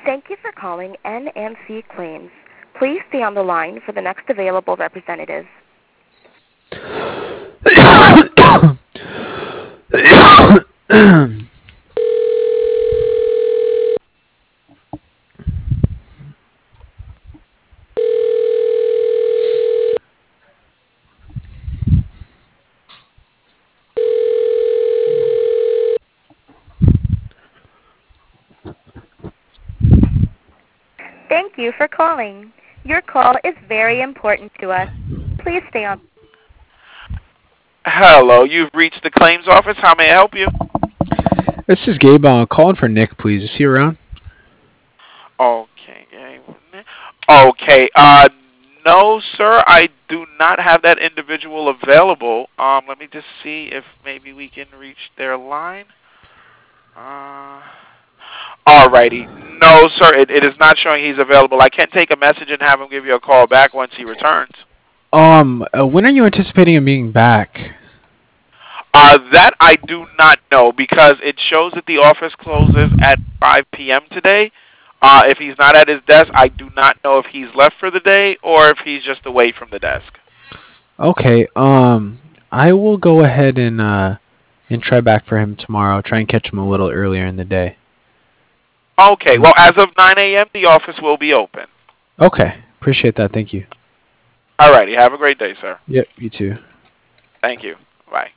Thank you for calling NMC Claims. Please stay on the line for the next available representative. Thank you for calling. Your call is very important to us. Please stay on. Hello, you've reached the claims office. How may I help you? This is Gabe. Calling for Nick, please. Is he around? Okay. Okay. No, sir. I do not have that individual available. Let me just see if maybe we can reach their line. Alrighty. No, sir. It is not showing he's available. I can take a message and have him give you a call back once he returns. When are you anticipating him being back? That I do not know because it shows that the office closes at 5 p.m. today. If he's not at his desk, I do not know if he's left for the day or if he's just away from the desk. Okay. I will go ahead and try back for him tomorrow. Try and catch him a little earlier in the day. Okay. Well, as of 9 a.m., the office will be open. Okay. Appreciate that. Thank you. Alrighty. Have a great day, sir. Yep. You too. Thank you. Bye.